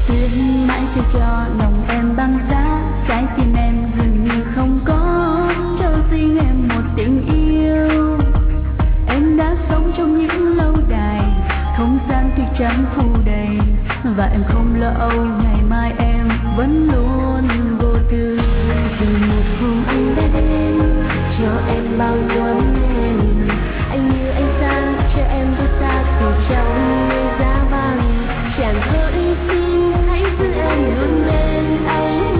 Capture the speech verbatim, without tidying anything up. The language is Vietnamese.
Luyến mãi chưa cho lòng em băng giá, trái tim em dường như không có cho riêng em một tình yêu. Em đã sống trong những lâu đài, không gian tuy chẳng phủ đầy, và em không lo âu ngày mai em vẫn luôn vô tư. Rồi một hôm anh đã đến cho em bao dấu nên anh như ánh sáng cho em bước ra từ trong mây giá vàng. Chàng hỡi xin hãy giữ em luôn bên anh.